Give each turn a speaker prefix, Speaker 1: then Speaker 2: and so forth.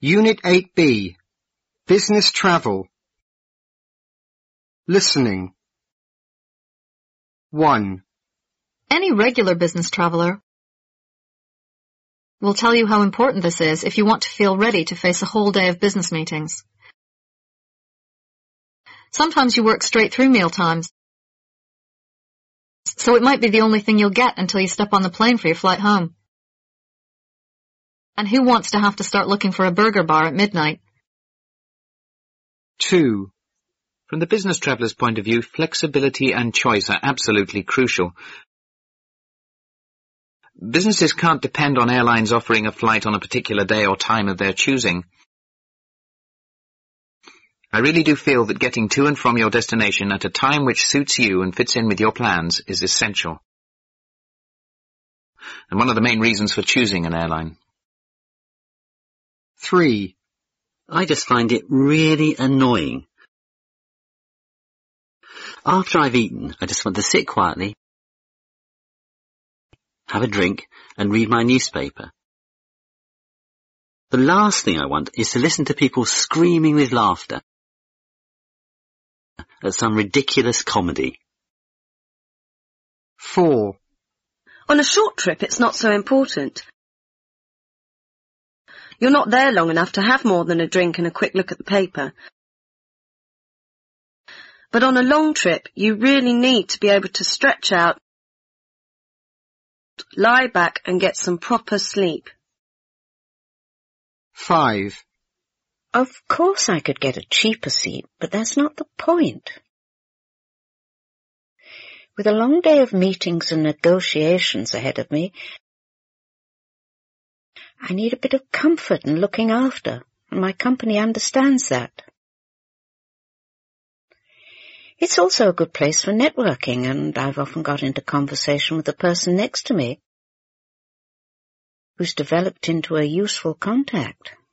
Speaker 1: Unit 8B. Business Travel. Listening. 1.
Speaker 2: Any regular business traveler will tell you how important this is if you want to feel ready to face a whole day of business meetings. Sometimes you work straight through meal times, so it might be the only thing you'll get until you step on the plane for your flight home. And who wants to have to start looking for a burger bar at midnight?
Speaker 1: 2.
Speaker 3: From the business traveller's point of view, flexibility and choice are absolutely crucial. Businesses can't depend on airlines offering a flight on a particular day or time of their choosing. I really do feel that getting to and from your destination at a time which suits you and fits in with your plans is essential, and one of the main reasons for choosing an airline.
Speaker 1: 3.
Speaker 4: I just find it really annoying. After I've eaten, I just want to sit quietly, have a drink, and read my newspaper. The last thing I want is to listen to people screaming with laughter at some ridiculous comedy.
Speaker 1: 4.
Speaker 5: On a short trip, it's not so important. You're not there long enough to have more than a drink and a quick look at the paper. But on a long trip, you really need to be able to stretch out, lie back and get some proper sleep.
Speaker 1: 5.
Speaker 6: Of course I could get a cheaper seat, but that's not the point. With a long day of meetings and negotiations ahead of me, I need a bit of comfort and looking after, and my company understands that. It's also a good place for networking, and I've often got into conversation with the person next to me who's developed into a useful contact.